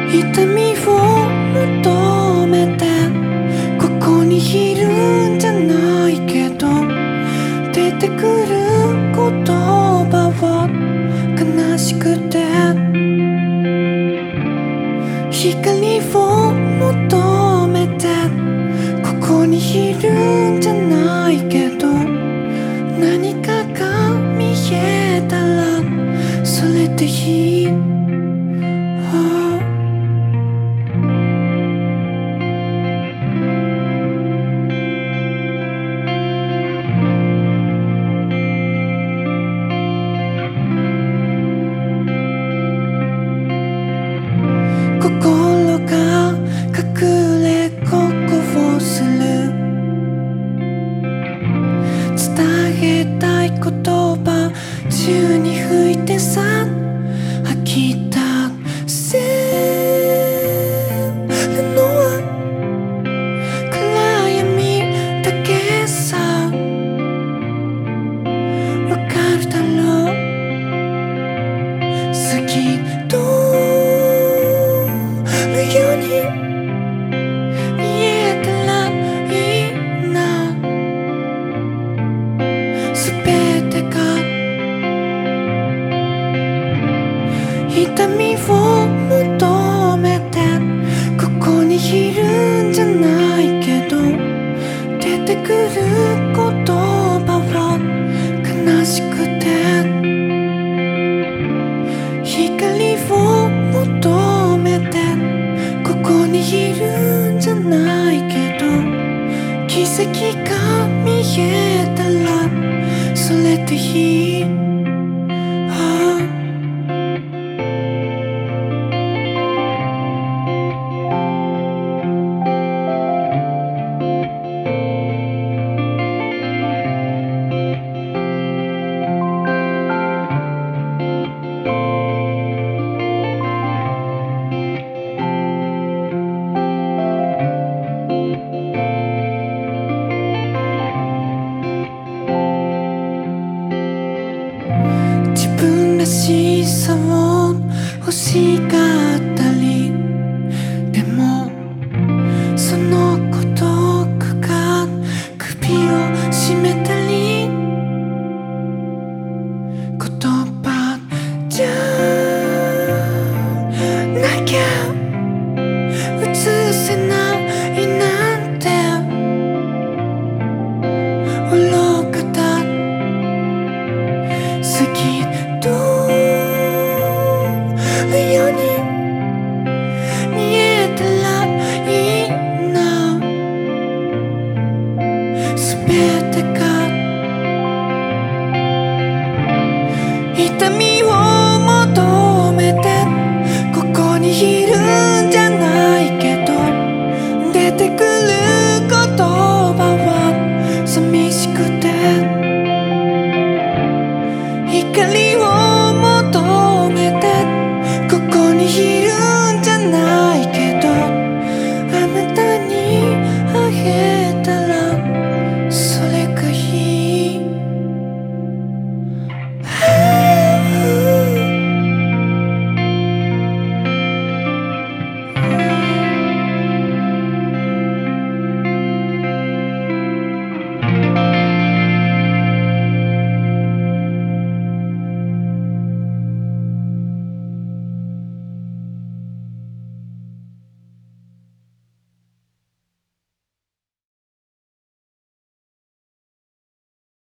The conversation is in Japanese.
痛みを求めてここにいるんじゃないけど、出てくる言葉は悲しくて、光を求めてここにいるんじゃないけど、何かが見えたらそれでいい。心が隠れここをする、伝えたい言葉宙に吹いてさ吐き出せるのは暗闇だけさ、わかるだろう。過ぎとるように見えたらいいな、すべてが痛みを求めてここにいるんじゃないけど、出てくる言葉は悲しくて、光を求めてここにいるんじゃないけど、奇跡が見えたらそれでいい。自分らしさを欲しが